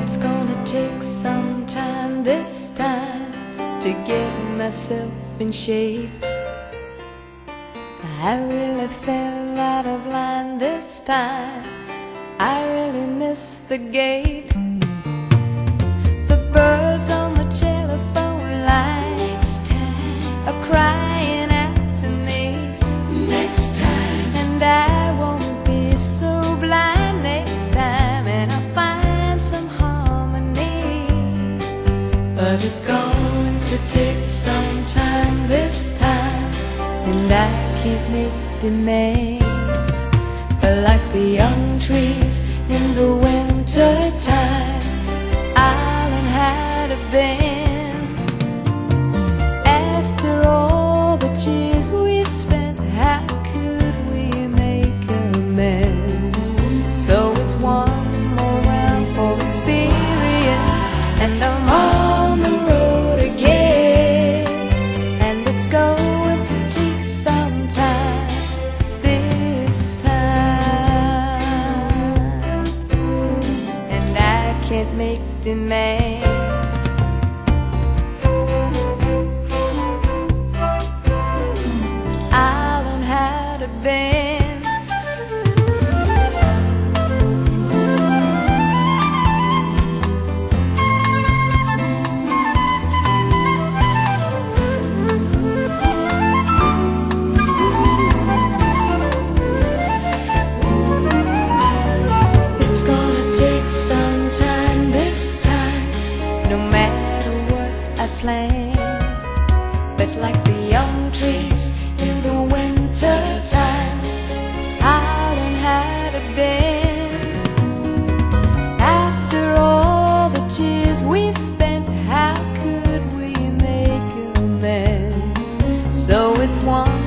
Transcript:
It's gonna take some time this time to get myself in shape. I really fell out of line this time. I really missed the gate. The birds on the telephone lines are crying out to me. Next time. And I won't be so blind next time, and I'll find some harmony. But it's going to take some time this time, and I can't make demands. But like the young trees in the winter time, I'll learn how to bend. After all the tears we spent, how could we make amends? So it's one more round for experience, and I'm on the road again. And it's going to take some time this time, and I can't make demands. I'll learn how to bend. It's gonna take some time this time, no matter what I plan. But like the young trees in the winter time, I'll learn how to bend. After all the tears we've spent, how could we make amends? So it's one